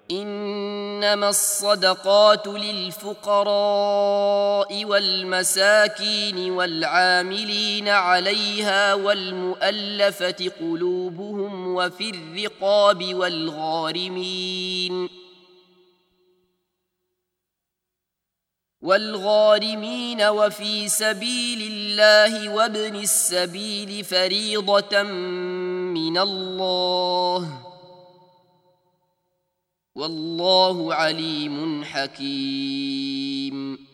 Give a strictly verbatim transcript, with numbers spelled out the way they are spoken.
إنما الصدقات للفقراء والمساكين والعاملين عليها والمؤلفة قلوبهم وفي الرقاب والغارمين والغارمين وفي سبيل الله وابن السبيل فريضة من الله والله عليم حكيم.